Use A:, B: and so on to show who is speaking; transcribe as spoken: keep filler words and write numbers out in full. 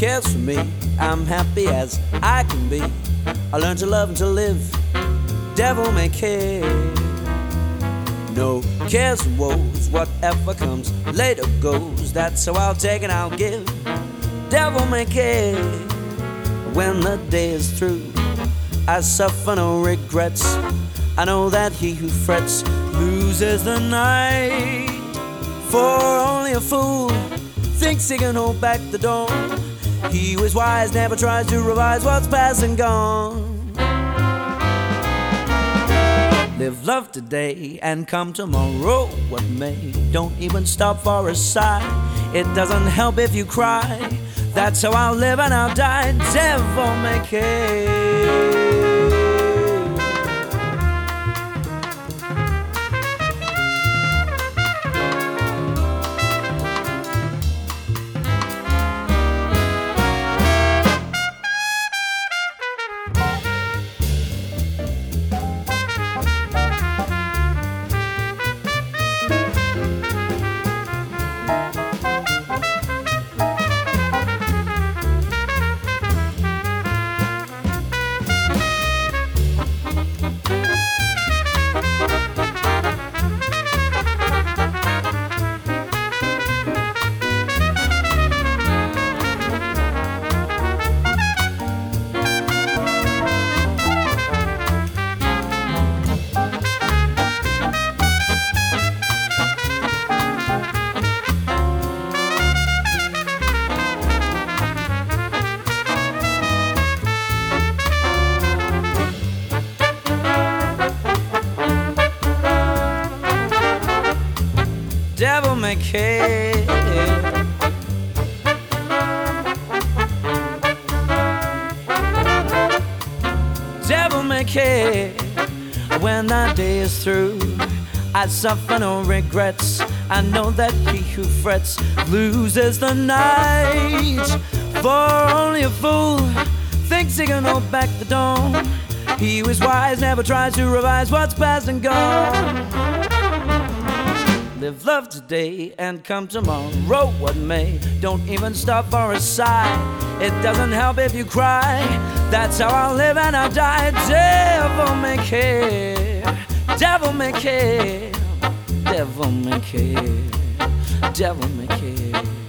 A: cares for me. I'm happy as I can be. I learned to love and to live. Devil may care. No cares and woes. Whatever comes later goes. That's how I'll take and I'll give. Devil may care. When the day is through, I suffer no regrets. I know that he who frets loses the night. For only a fool thinks he can hold back the dawn. He who is wise never tries to revise what's past and gone. Live love today and come tomorrow what may. Don't even stop for a sigh. It doesn't help if you cry. That's how I'll live and I'll die. Devil may care. Devil may care. Devil may care. When that day is through, I suffer no regrets. I know that he who frets loses the night. For only a fool thinks he can hold back the dawn. He who is wise never tries to revise what's past and gone. Live love today and come tomorrow what may. Don't even stop for a sigh. It doesn't help if you cry. That's how I'll live and I'll die. Devil may care. Devil may care. Devil may care. Devil may care.